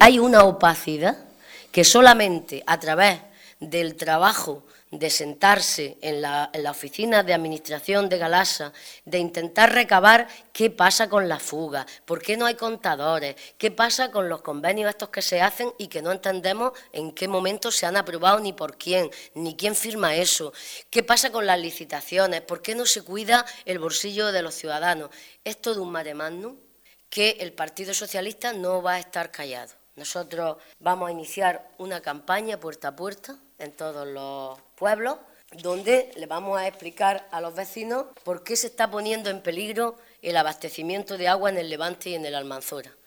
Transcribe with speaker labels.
Speaker 1: hay una opacidad que solamente a través del trabajo de sentarse en la oficina de administración de Galasa, de intentar recabar qué pasa con las fugas, por qué no hay contadores, qué pasa con los convenios estos que se hacen y que no entendemos en qué momento se han aprobado ni por quién, ni quién firma eso, qué pasa con las licitaciones, por qué no se cuida el bolsillo de los ciudadanos. Es todo un mare magnum que el Partido Socialista no va a estar callado. Nosotros vamos a iniciar una campaña puerta a puerta en todos los pueblos, donde le vamos a explicar a los vecinos por qué se está poniendo en peligro el abastecimiento de agua en el Levante y en el Almanzora.